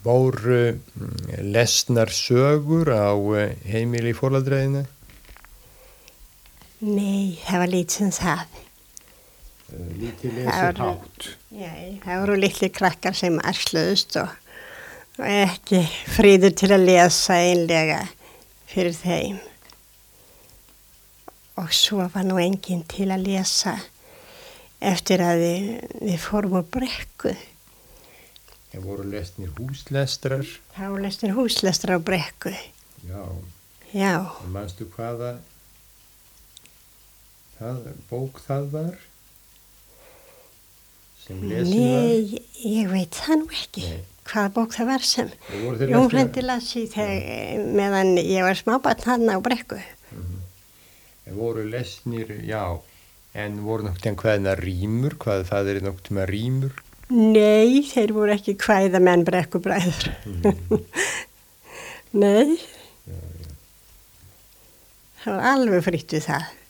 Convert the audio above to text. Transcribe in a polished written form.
Voru lesnar sögur á heimili í foreldræðinu? Nei, það var lítið sem það. Lítið lesið hátt. Nei, það voru litli krakkar sem ærsluðust og ekki fríður til að lesa einlega fyrir þeim. Og svo var nú enginn til að lesa eftir að við fórum úr Brekku. Það voru lesnir húslestrar. Það voru lesnir húslestrar á Brekku. Já. Já. Manstu hvaða bók það var? Sem lesin var? Nei, ég veit það nú ekki. Nei. Hvaða bók það var sem Jón Hrendi las í meðan ég var smábarn hann á Brekku. Það voru lesnir, já, en voru noktið hvaðina rímur, hvað það noktið með rímur? Nei, þeir voru ekki kvæðamenn Brekkubræður. Nei. Já. Það var alveg fritt við það.